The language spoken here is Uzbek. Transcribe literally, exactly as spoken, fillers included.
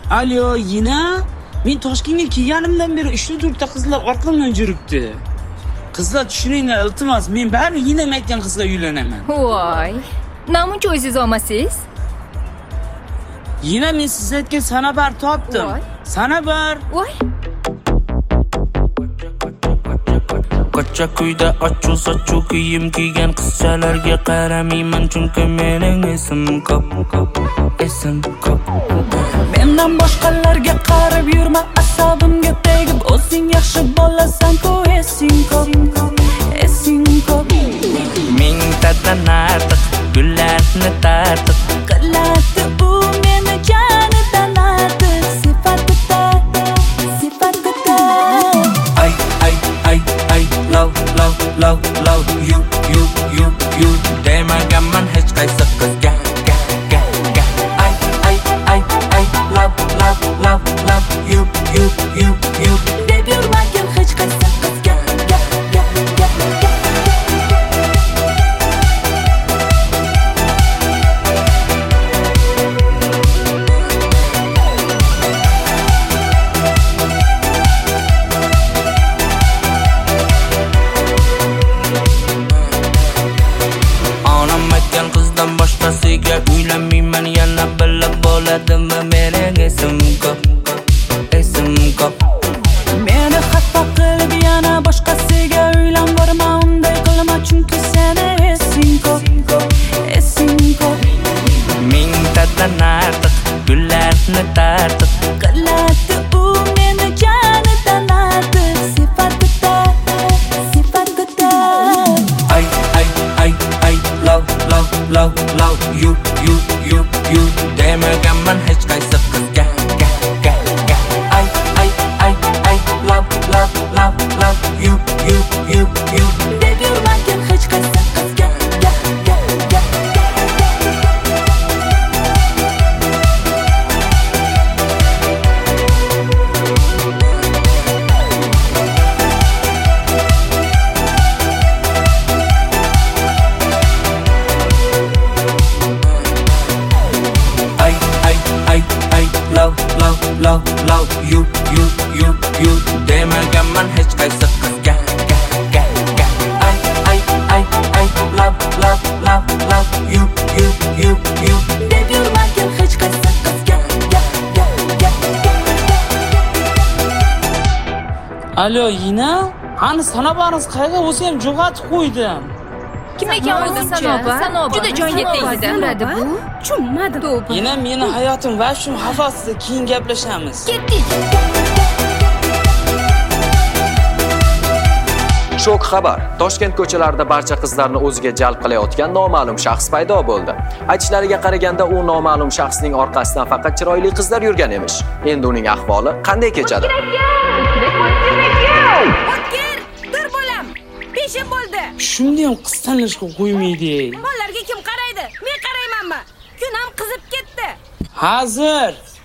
Alo, yine? Men Toshkentga kelganimdan beri uchta to'rtta qizlar orqamdan yuribdi. Qizlar tushuringlar, iltimos, men bari yine aytgan qizga uylanaman. Voy. Namuncha o'zingiz olmasiz? Yine men siz aytgan Sanabar topdim. Voy. Sanabar. Voy. Qocha kuyda ochu sochu kiyim kiygan qizchalarga qaramayman chunki mening esim ko'p ko'p esim ko'p. Mendan boshqalarga qarab yurma, asabimga tegib o'zing yaxshi bo'lasan-ku, esing ko'p esing ko'p. Mingtadan ortiq gullarni tartib qiladi u meni jonidan ortiq, sifatida sifatida. ay ay ay ay love love love love you you you you demaganman hech qaysi qizga ga ga ga. ay ay ay ay love love love love you you you you deb yurmagin hech qaysi qizga ga ga ga ga. qizdan boshqasiga uylanmayman, yana bilib bo'ladimi mening esim ko'p esim ko'p. Meni xafa qilib yana boshqasiga uylanvorma, unday qilma chunki seni esing ko'p esing ko'p. Mingtadan ortiq gullarni tartib qiladi u meni jonidan ortiq, sifatida sifatida. ay ay ay ay love love love love you you you you demaganman hech qaysi qizga ga ga ga. ay ay ay ay love love love love you you you you deb yurmagin hech qaysi qizga ga ga ga ga. ay ay ay ay love love love love you you you you demaganman hech qaysi qizga ga ga ga. ay ay ay ay love love love love you you you you deb yurmagin hech qaysi qizga ga ga ga ga. Alo, yine? Hani Sanabar'ınız qayga o'zi ham jo'g'atib qo'ydim. Kim ekan o'zi Sanobar? Juda jonga tegdi. Uradi bu. Tushunmadim. To'g'ri. Yine meni hayotim va shu xavfsizda keyin gaplashamiz. Ketdik. Shok xabar. Toshkent ko'chalarida barcha qizlarni o'ziga jalb qilayotgan noma'lum shaxs paydo bo'ldi. Aytishlariga qaraganda u noma'lum shaxsning orqasidan faqat chiroyli qizlar yurgan emish. Endi uning ahvoli qanday kechadi? O'tkir, dur bolam. Peshin bo'ldi. Shunday ham qiz tanlashga qo'ymaydi. Bolalarga kim qaraydi? Men qaraymanmi? Kun ham qizib ketdi. Hozir